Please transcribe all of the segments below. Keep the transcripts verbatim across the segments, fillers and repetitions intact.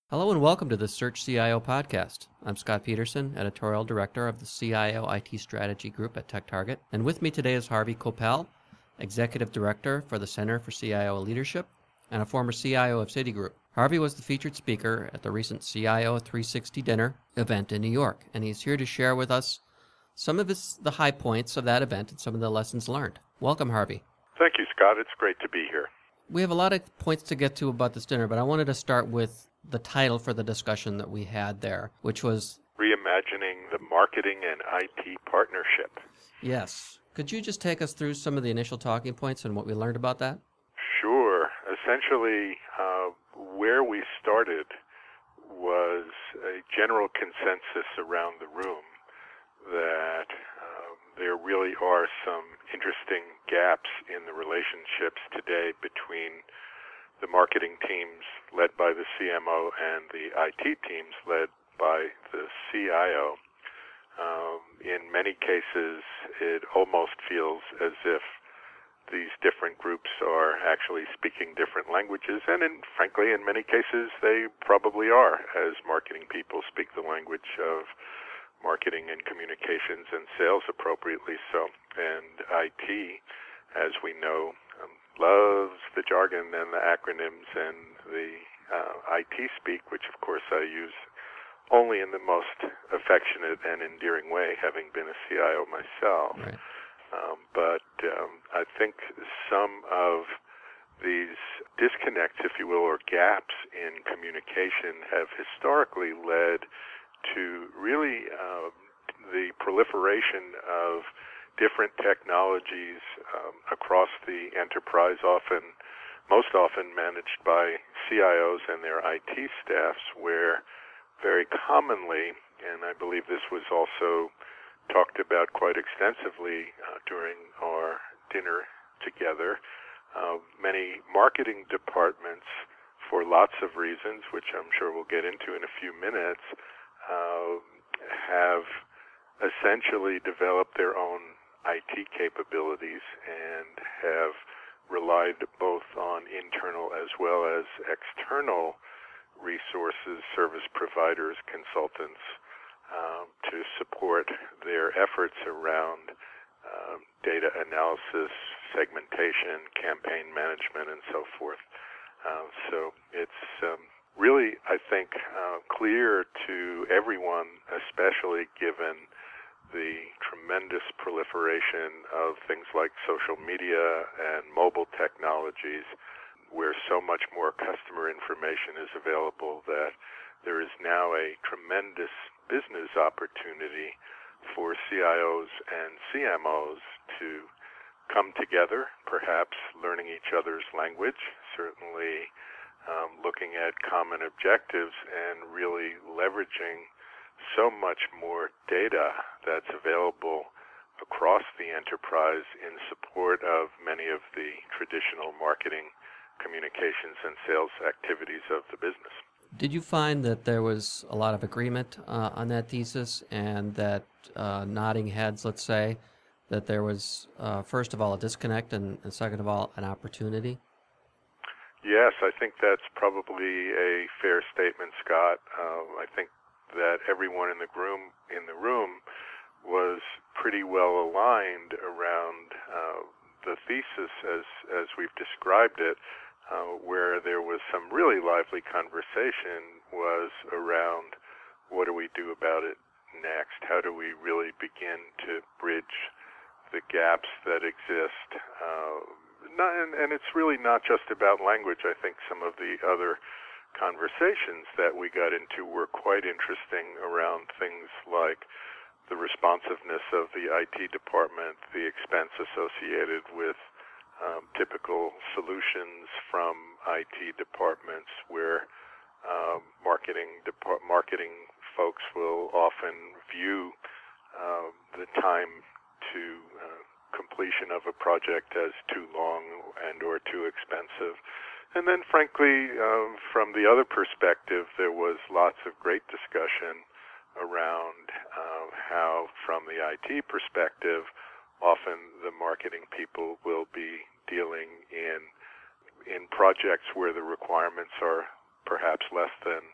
Hello and welcome to the Search C I O podcast. I'm Scott Peterson, Editorial Director of the C I O I T Strategy Group at TechTarget. And with me today is Harvey Coppell, Executive Director for the Center for C I O Leadership and a former C I O of Citigroup. Harvey was the featured speaker at the recent C I O three sixty dinner event in New York, and he's here to share with us some of his, the high points of that event and some of the lessons learned. Welcome, Harvey. Thank you, Scott. It's great to be here. We have a lot of points to get to about this dinner, but I wanted to start with the title for the discussion that we had there, which was Reimagining the Marketing and I T Partnership. Yes. Could you just take us through some of the initial talking points and what we learned about that? Sure. Essentially, uh, where we started was a general consensus around the room that uh, there really are some interesting gaps in the relationships today between the marketing teams led by the C M O and the I T teams led by the C I O. Um, in many cases, it almost feels as if these different groups are actually speaking different languages, and in, frankly, in many cases, they probably are, as marketing people speak the language of marketing and communications and sales appropriately so. And I T, as we know, um, loves the jargon and the acronyms and the uh, I T speak, which of course I use only in the most affectionate and endearing way, having been a C I O myself. Right. Um, but um, I think some of these disconnects, if you will, or gaps in communication have historically led to really uh, the proliferation of different technologies um, across the enterprise, often, most often managed by C I Os and their I T staffs, where very commonly, and I believe this was also talked about quite extensively uh, during our dinner together, uh, many marketing departments, for lots of reasons, which I'm sure we'll get into in a few minutes, uh, have essentially developed their own I T capabilities and have relied both on internal as well as external resources, service providers, consultants, um, to support their efforts around um, data analysis, segmentation, campaign management, and so forth. Uh, so it's um, really, I think, uh, clear to everyone, especially given the tremendous proliferation of things like social media and mobile technologies, where so much more customer information is available, that there is now a tremendous business opportunity for C I Os and C M Os to come together, perhaps learning each other's language, certainly um, looking at common objectives, and really leveraging so much more data that's available across the enterprise in support of many of the traditional marketing, communications, and sales activities of the business. Did you find that there was a lot of agreement uh, on that thesis and that uh, nodding heads, let's say, that there was, uh, first of all, a disconnect and, and second of all, an opportunity? Yes, I think that's probably a fair statement, Scott. Uh, I think that everyone in the room in the room was pretty well aligned around uh, the thesis as as we've described it, uh, where there was some really lively conversation was around what do we do about it next? How do we really begin to bridge the gaps that exist? Uh, not, and, and it's really not just about language. I think some of the other conversations that we got into were quite interesting around things like the responsiveness of the I T department, the expense associated with um, typical solutions from I T departments, where um, marketing depart- marketing folks will often view uh, the time to uh, completion of a project as too long and or too expensive. And then, frankly, um, from the other perspective, there was lots of great discussion around uh, how, from the I T perspective, often the marketing people will be dealing in in projects where the requirements are perhaps less than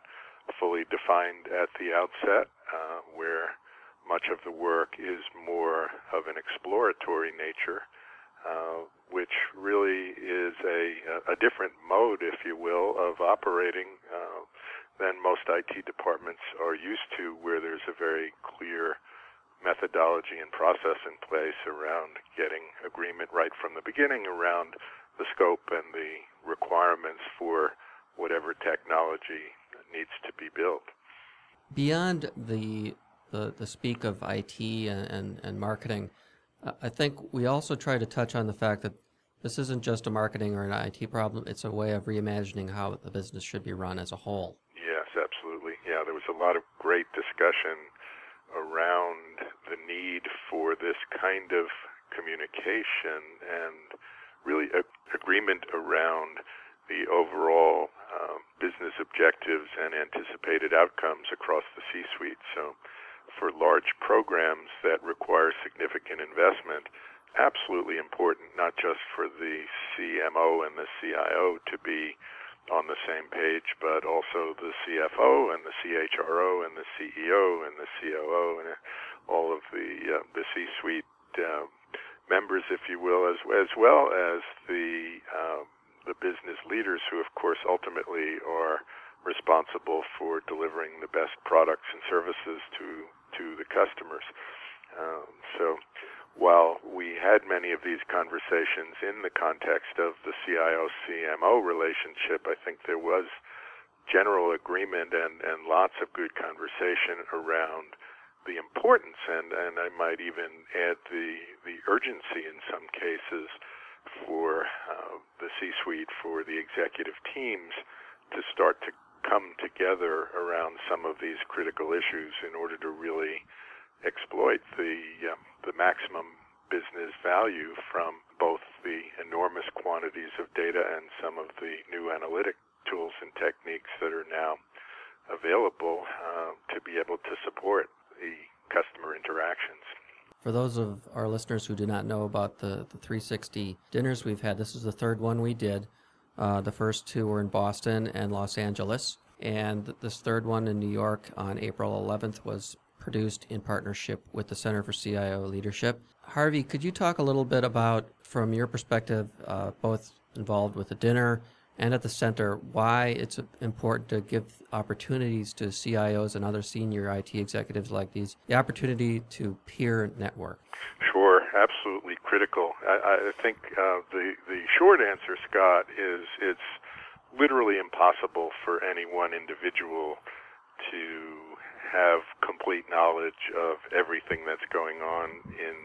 fully defined at the outset, uh, where much of the work is more of an exploratory nature, uh, which really is a, a different mode, if you will, of operating uh, than most I T departments are used to, where there's a very clear methodology and process in place around getting agreement right from the beginning around the scope and the requirements for whatever technology needs to be built. Beyond the the, the speak of I T and, and, and marketing, uh, I think we also try to touch on the fact that this isn't just a marketing or an I T problem, it's a way of reimagining how the business should be run as a whole. Yes, absolutely. Yeah, there was a lot of great discussion around the need for this kind of communication and really a, agreement around the overall uh, business objectives and anticipated outcomes across the C-suite. So for large programs that require significant investment, absolutely important, not just for the C M O and the C I O to be on the same page, but also the C F O and the C H R O and the C E O and the C O O and all of the uh, the C-suite uh, members, if you will, as as well as the uh, the business leaders, who of course ultimately are responsible for delivering the best products and services to to the customers. Um, so while we had many of these conversations in the context of the C I O C M O relationship, I think there was general agreement and, and lots of good conversation around the importance, and, and I might even add the, the urgency in some cases for uh, the C-suite, for the executive teams to start to come together around some of these critical issues in order to really exploit the um, the maximum business value from both the enormous quantities of data and some of the new analytic tools and techniques that are now available uh, to be able to support the customer interactions. For those of our listeners who do not know about the, the three sixty dinners we've had, this is the third one we did. Uh, the first two were in Boston and Los Angeles, and this third one in New York on April eleventh was produced in partnership with the Center for C I O Leadership. Harvey, could you talk a little bit about, from your perspective, uh, both involved with the dinner and at the center, why it's important to give opportunities to C I Os and other senior I T executives like these, the opportunity to peer network? Sure, absolutely critical. I, I think uh, the, the short answer, Scott, is it's literally impossible for any one individual to have complete knowledge of everything that's going on in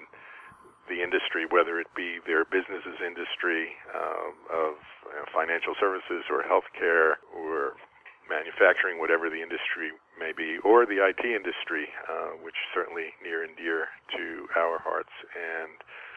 the industry, whether it be their business's industry um, of you know, financial services or healthcare or manufacturing, whatever the industry may be, or the I T industry, uh, which is certainly near and dear to our hearts. And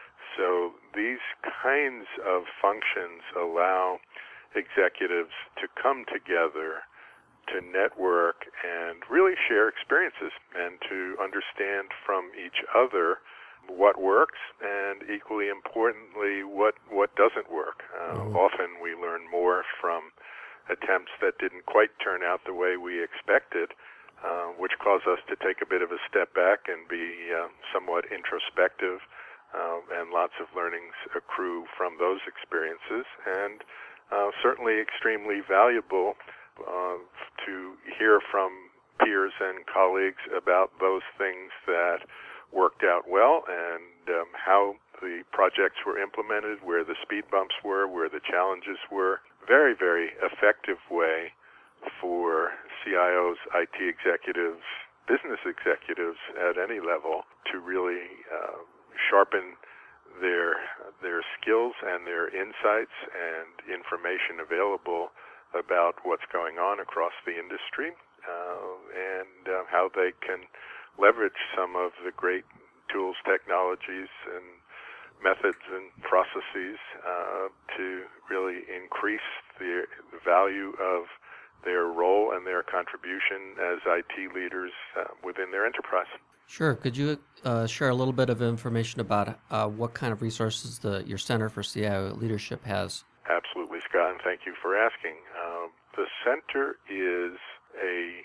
so these kinds of functions allow executives to come together to network and really share experiences and to understand from each other what works and, equally importantly, what what doesn't work. Uh, mm-hmm. Often we learn more from attempts that didn't quite turn out the way we expected, uh, which cause us to take a bit of a step back and be uh, somewhat introspective, uh, and lots of learnings accrue from those experiences, and uh, certainly extremely valuable uh, to hear from peers and colleagues about those things that worked out well and um, how the projects were implemented, where the speed bumps were, where the challenges were. Very, very effective way for C I Os, I T executives, business executives at any level to really uh, sharpen their their skills and their insights and information available about what's going on across the industry, uh, and uh, how they can leverage some of the great tools, technologies, and methods and processes uh, to really increase the, the value of their role and their contribution as I T leaders uh, within their enterprise. Sure. Could you uh, share a little bit of information about uh, what kind of resources the your Center for C I O Leadership has? Absolutely, Scott, and thank you for asking. Uh, the center is a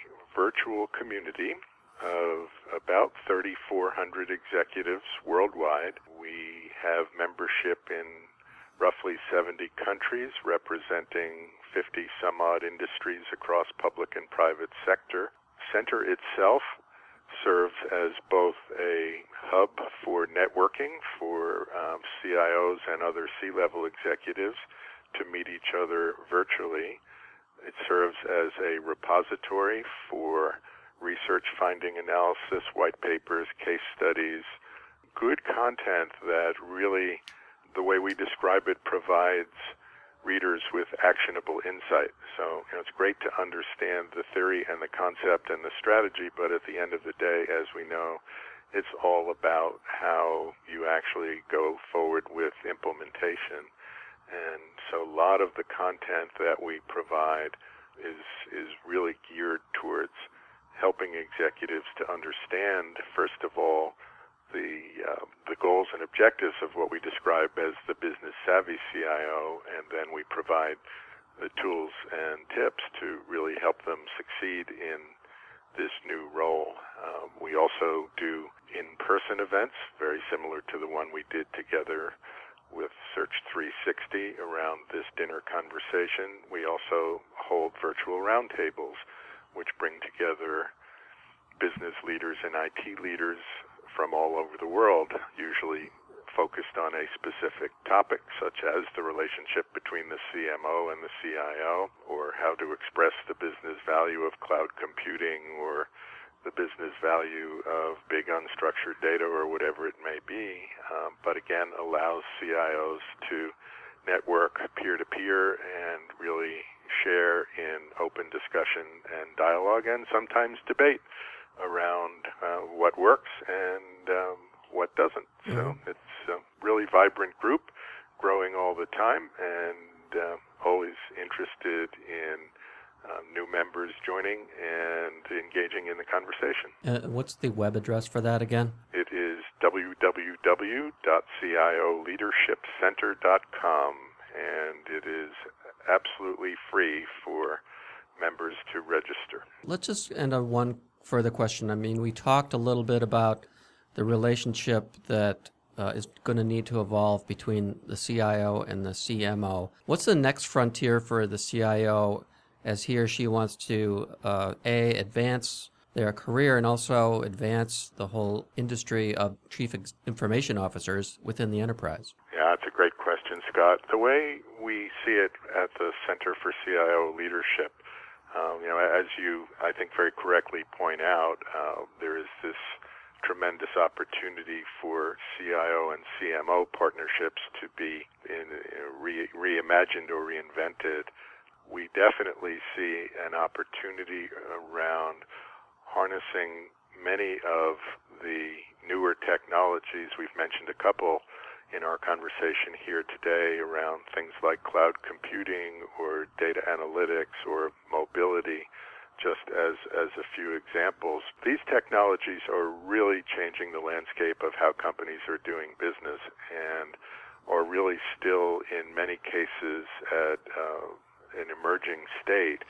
virtual community of about thirty-four hundred executives worldwide. We have membership in roughly seventy countries, representing fifty some odd industries across public and private sector. Center itself serves as both a hub for networking for um, C I Os and other C-level executives to meet each other virtually. It serves as a repository for research, finding, analysis, white papers, case studies, good content that really, the way we describe it, provides readers with actionable insight. So, you know, it's great to understand the theory and the concept and the strategy, but at the end of the day, as we know, it's all about how you actually go forward with implementation. And so a lot of the content that we provide is is really geared towards helping executives to understand, first of all, the uh, the goals and objectives of what we describe as the business savvy C I O, and then we provide the tools and tips to really help them succeed in this new role. Um, we also do in-person events, very similar to the one we did together with Search three sixty around this dinner conversation. We also hold virtual roundtables, which bring together business leaders and I T leaders from all over the world, usually focused on a specific topic, such as the relationship between the C M O and the C I O, or how to express the business value of cloud computing, or the business value of big unstructured data, or whatever it may be, um, but again allows C I Os to network peer-to-peer and really share in open discussion and dialogue, and sometimes debate around uh, what works and um, what doesn't. Mm-hmm. So it's a really vibrant group, growing all the time, and uh, always interested in Uh, new members joining and engaging in the conversation. Uh, what's the web address for that again? It is w w w dot c i o leadership center dot com, and it is absolutely free for members to register. Let's just end on one further question. I mean, we talked a little bit about the relationship that uh, is going to need to evolve between the C I O and the C M O. What's the next frontier for the C I O as he or she wants to, uh, A, advance their career and also advance the whole industry of chief ex- information officers within the enterprise? Yeah, that's a great question, Scott. The way we see it at the Center for C I O Leadership, um, you know, as you, I think, very correctly point out, uh, there is this tremendous opportunity for C I O and C M O partnerships to be in, in re- reimagined or reinvented. We definitely see an opportunity around harnessing many of the newer technologies. We've mentioned a couple in our conversation here today around things like cloud computing or data analytics or mobility, just as, as a few examples. These technologies are really changing the landscape of how companies are doing business and are really still, in many cases, at uh, an emerging state,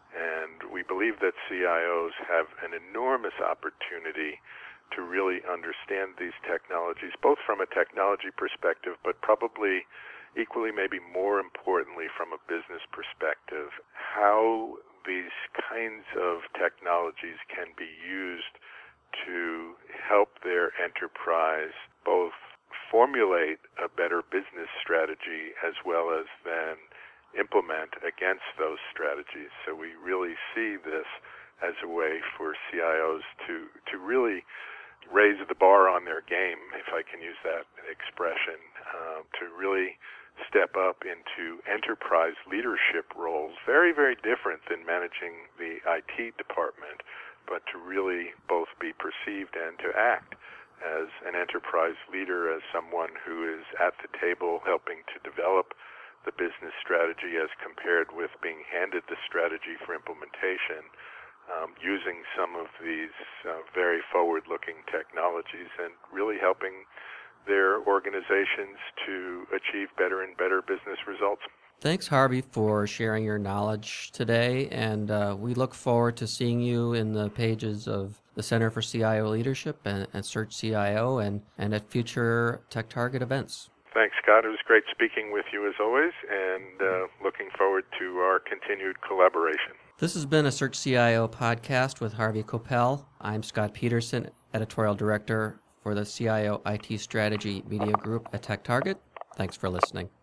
and we believe that C I Os have an enormous opportunity to really understand these technologies, both from a technology perspective, but probably equally, maybe more importantly, from a business perspective, how these kinds of technologies can be used to help their enterprise both formulate a better business strategy as well as then implement against those strategies. So we really see this as a way for C I Os to, to really raise the bar on their game, if I can use that expression, uh, to really step up into enterprise leadership roles, very, very different than managing the I T department, but to really both be perceived and to act as an enterprise leader, as someone who is at the table helping to develop the business strategy as compared with being handed the strategy for implementation, um, using some of these uh, very forward-looking technologies and really helping their organizations to achieve better and better business results. Thanks, Harvey, for sharing your knowledge today, and uh, we look forward to seeing you in the pages of the Center for C I O Leadership and, and Search C I O and, and at future TechTarget events. Thanks, Scott. It was great speaking with you as always, and uh, looking forward to our continued collaboration. This has been a Search C I O podcast with Harvey Coppell. I'm Scott Peterson, Editorial Director for the C I O I T Strategy Media Group at TechTarget. Thanks for listening.